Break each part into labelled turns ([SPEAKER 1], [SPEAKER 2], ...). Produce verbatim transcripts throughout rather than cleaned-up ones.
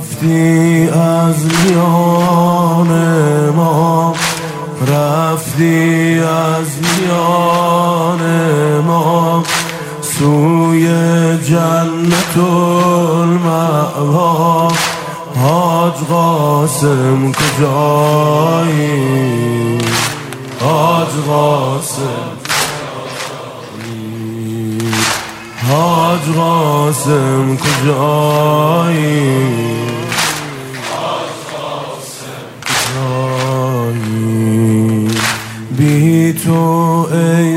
[SPEAKER 1] رفتی از میان ما، رفتی از میان ما سوی جنت المأوا. حاج قاسم کجایی؟ حاج قاسم، حاج قاسم کجایی؟ حاج قاسم کجایی؟ بی تو ای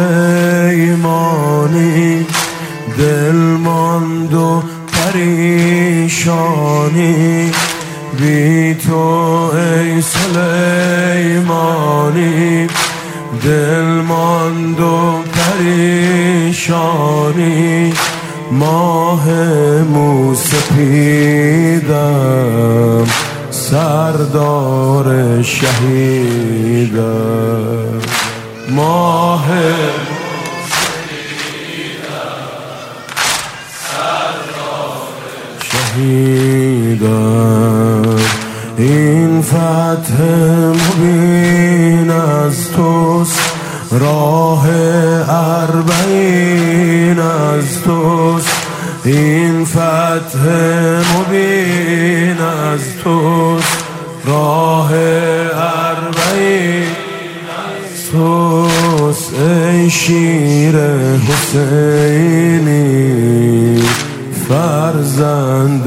[SPEAKER 1] سلیمانی دل ماند و پریشانی. بی تو ای سلیمانی دل ماند و پریشانی. ماه موسپیدم سردار شهیدم. ماه شهیدم. این فتح مبین از توست، راه اربعین از توست. این فتح مبین از توست، راه اربعین از توست. ای شیر حسینی فرزند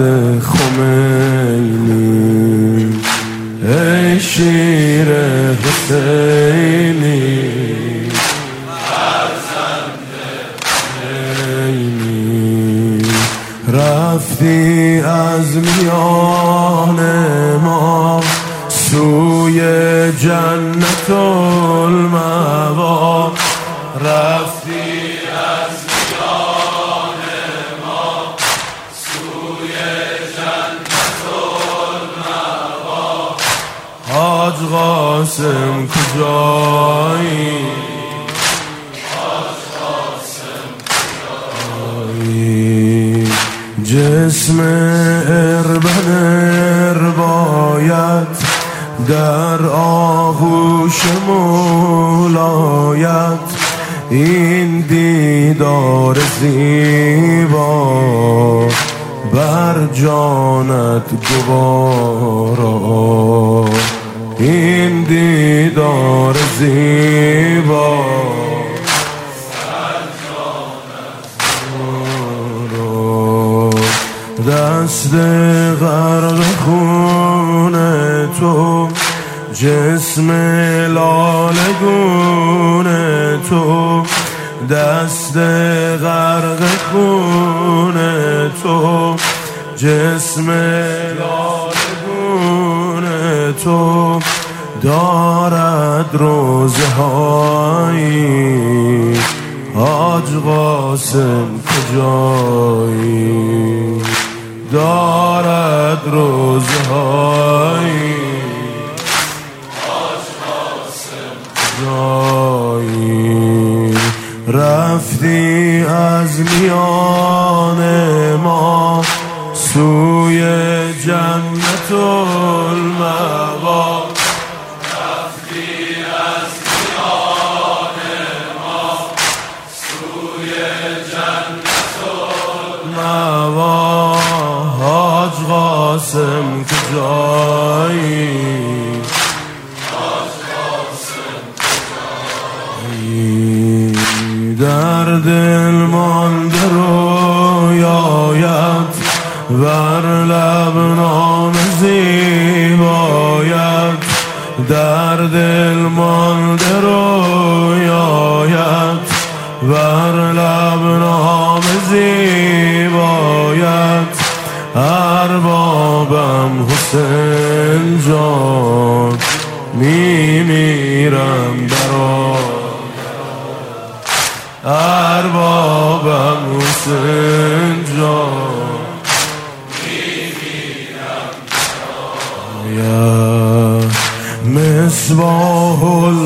[SPEAKER 1] خمینی. ای شیر حسینی فرزند خمینی. رفتی از میان ما سوی جنت المأوا. رفتی از میان ما سوی جنت المأوا. حاج قاسم کجایی؟ حاج قاسم کجایی؟ جسم اربن اربایت در آغوش مولایت. این دیدار زیبا بر جانت گوارا. این دیدار زیبا بر جانت گوارا. دست غرق خون تو، جسم لاله گون تو. دست غرق خون تو، جسم لاله گون تو. دارد روزه هایی حاج قاسم کجایی؟ دارد روزه هایی حاج قاسم کجایی؟ رفتی از میان ما سوی جنت المأوا. رفتی از میان ما سوی جنت المأوا. حاج قاسم کجایی؟ حاج قاسم کجایی؟ در دل مانده رویایت بر لب نام زیبایت. در دل مانده رویایت بر لب نام زیبایت. اربابم حسین جان میمیرم برات. اربابم حسین جان میمیرم برات. مصباح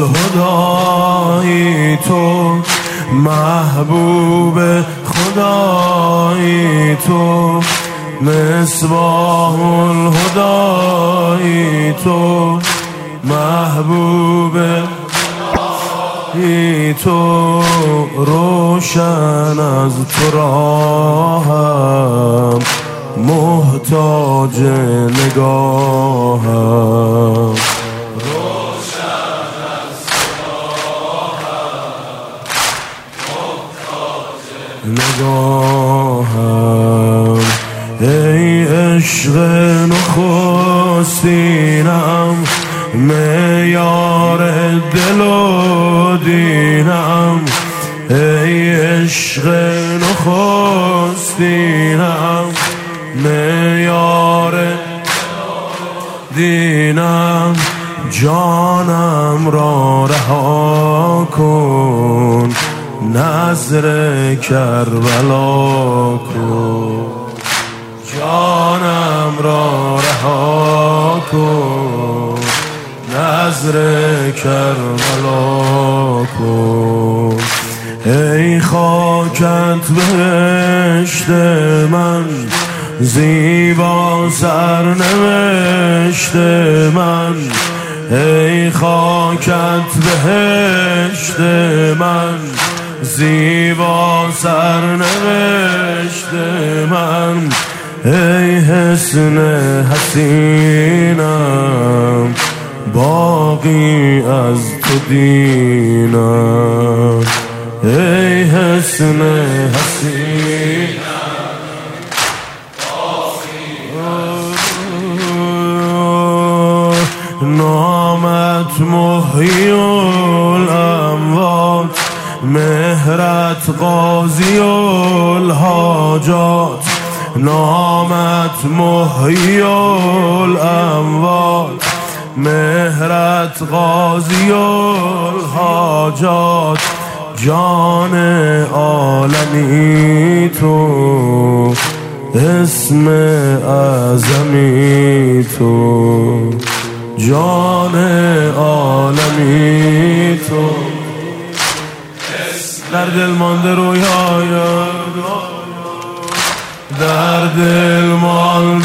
[SPEAKER 1] الهدایی تو، محبوب خدایی تو. مصباح الهدایی تو، محبوب ای تو، روشن از تو راهم، محتاج نگاهم. نگاهم ای عشق نخستینم، معیار دل و دینم. ای عشق نخستینم، معیار دینم. جانم را رها کن، نظر کربلا کن. جانم را رها کن، نظر کربلا کن. ای خاکت بهشت من، زیبا سرنوشت من. ای خاکت بهشت من، زیبا سرنوشت من. ای حسن حسینم، باقی از تو دینم. ای حسن حسینم، نامت محیی الاموات، مهرت قاضی الحاجات. نامت محیی الاموات، مهرت قاضی الحاجات. جان عالمی تو، اسم اعظمی تو. جان عالمی تو، در دل مانده رویای، در دل مانده